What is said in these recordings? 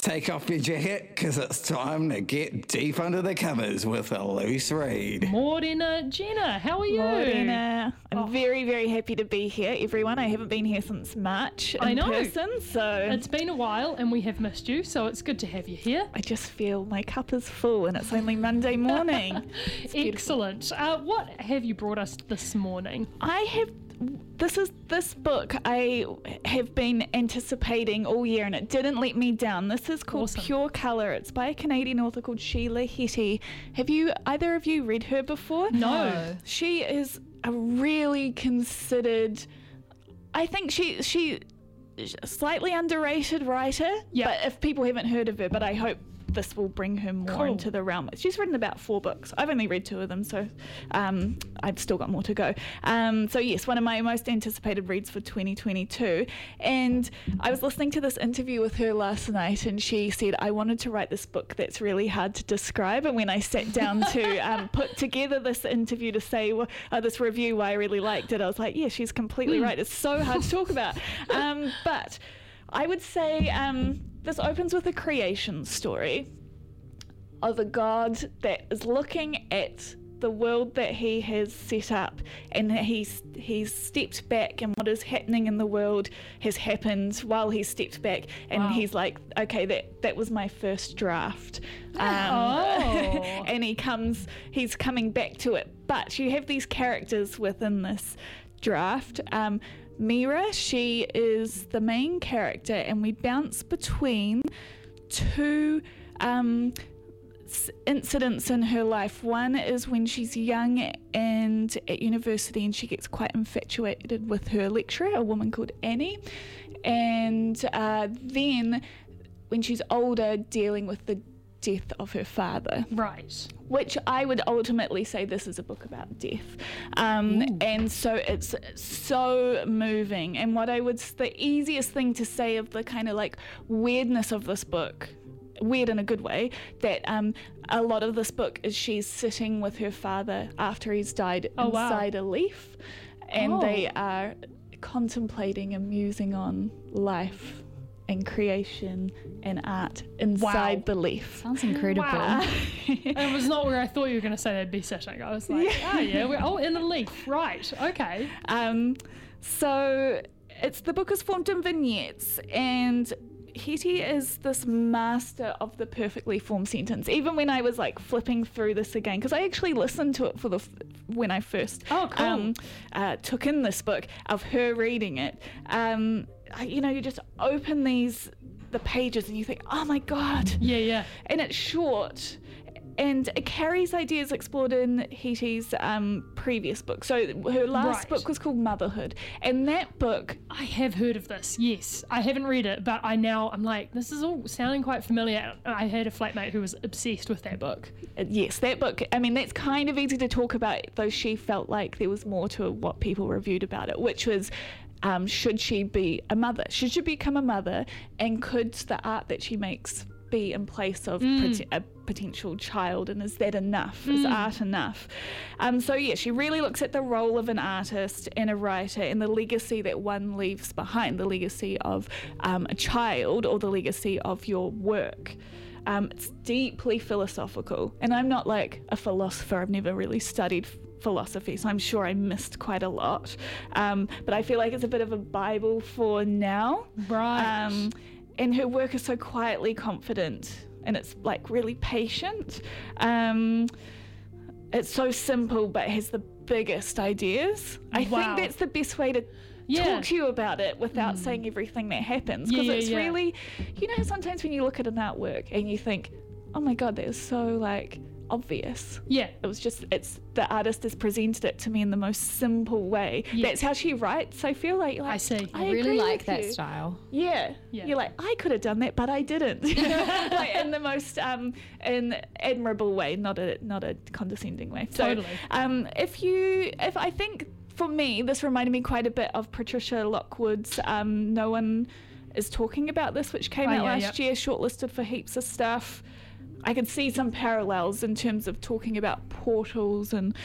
Take off your jacket, because it's time to get deep under the covers with a loose read. Morena, Jenna, how are you? Morena. I'm very, very happy to be here, everyone. I haven't been here since March in person, so... It's been a while and we have missed you, so it's good to have you here. I just feel my cup is full and it's only Monday morning. Excellent. What have you brought us this morning? This book I have been anticipating all year and it didn't let me down. This is called Pure Colour. It's by a Canadian author called Sheila Heti. Have either of you read her before? No. She is a really considered, I think she slightly underrated writer. Yeah. But if people haven't heard of her, but I hope this will bring her more into the realm. She's written about 4 books. I've only read 2 of them, so I've still got more to go. So yes, one of my most anticipated reads for 2022. And I was listening to this interview with her last night, and she said, I wanted to write this book that's really hard to describe. And when I sat down to put together this interview to say this review, why I really liked it, I was like, yeah, she's completely right. It's so hard to talk about. But I would say this opens with a creation story of a God that is looking at the world that he has set up, and he's stepped back, and what is happening in the world has happened while he's stepped back, and he's like, okay, that was my first draft. And he's coming back to it. But you have these characters within this draft. Mira, she is the main character, and we bounce between 2 incidents in her life. One is when she's young and at university, and she gets quite infatuated with her lecturer, a woman called Annie, and then when she's older, dealing with the death of her father. Right. Which I would ultimately say this is a book about death. And so it's so moving. And the easiest thing to say of the kind of like weirdness of this book, weird in a good way, that a lot of this book is she's sitting with her father after he's died inside a leaf. And they are contemplating and musing on life and creation and art inside the leaf. Sounds incredible. Wow. It was not where I thought you were going to say they'd be sitting. I was like, we're in a leaf. Right, okay. So the book is formed in vignettes, and Heti is this master of the perfectly formed sentence. Even when I was like flipping through this again, because I actually listened to it when I first took in this book of her reading it. You just open the pages and you think, oh my God. Yeah. And it's short. And it carries ideas explored in Heti's previous book. So her last book was called Motherhood. And that book... I have heard of this, yes. I haven't read it, but I'm like, this is all sounding quite familiar. I had a flatmate who was obsessed with that book. Yes, that book, I mean, that's kind of easy to talk about, though she felt like there was more to what people reviewed about it, which was... should she be a mother? Should she become a mother? And could the art that she makes be in place of a potential child? And is that enough? Is art enough? She really looks at the role of an artist and a writer and the legacy that one leaves behind, the legacy of a child or the legacy of your work. It's deeply philosophical. And I'm not like a philosopher. I've never really studied philosophy, so I'm sure I missed quite a lot, but I feel like it's a bit of a Bible for now, right? And her work is so quietly confident, and it's like really patient. It's so simple but has the biggest ideas. I think that's the best way to talk to you about it without saying everything that happens, because it's really, sometimes when you look at an artwork and you think, oh my God, that is so like obvious. Yeah. It's the artist has presented it to me in the most simple way. Yeah. That's how she writes. I feel like I see. I really like that style. Yeah. You're like, I could have done that, but I didn't. Like in the most in admirable way, not a condescending way. Totally. So if I think for me, this reminded me quite a bit of Patricia Lockwood's No One Is Talking About This, which came out last year, shortlisted for heaps of stuff. I could see some parallels in terms of talking about portals and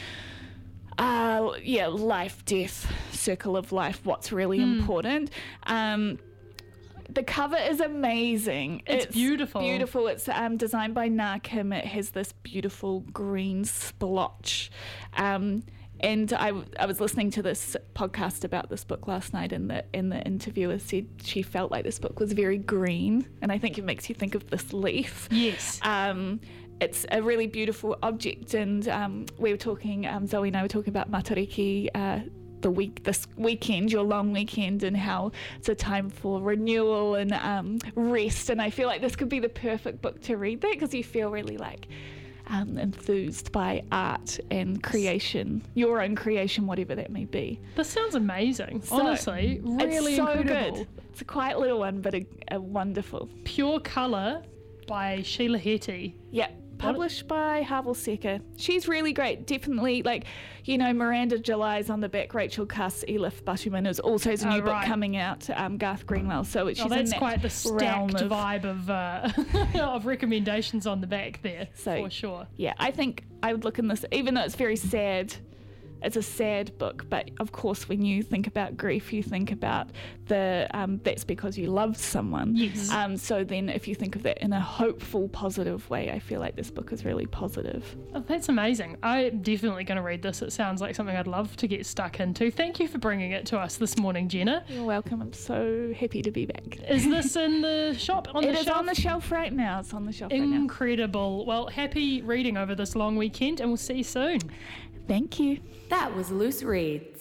life, death, circle of life, what's really important. The cover is amazing. It's beautiful. Beautiful. It's designed by Na Kim. It has this beautiful green splotch. And I was listening to this podcast about this book last night, and the interviewer said she felt like this book was very green, and I think it makes you think of this leaf. Yes. It's a really beautiful object, and we were talking, Zoe and I were talking about Matariki this weekend, your long weekend, and how it's a time for renewal and rest, and I feel like this could be the perfect book to read that, because you feel really like enthused by art and creation, your own creation, whatever that may be. This sounds amazing. So, honestly, really it's so incredible. Good. It's a quiet little one, but a wonderful. Pure Colour by Sheila Heti. Yep. Published by Havel Secker. She's really great. Definitely, Miranda July's on the back. Rachel Cuss, Elif Batuman is also has a new book coming out. Garth Greenwell. So she's that's in that quite the stacked vibe of of recommendations on the back there, for sure. Yeah, I think I would look in this, even though it's very sad. It's a sad book, but of course, when you think about grief, you think about that's because you loved someone. Yes. So then, if you think of that in a hopeful, positive way, I feel like this book is really positive. Oh, that's amazing. I'm definitely going to read this. It sounds like something I'd love to get stuck into. Thank you for bringing it to us this morning, Jenna. You're welcome. I'm so happy to be back. Is this in the shop? It is on the shelf right now. It's on the shelf right now. Incredible. Well, happy reading over this long weekend, and we'll see you soon. Thank you. That was Loose Reads.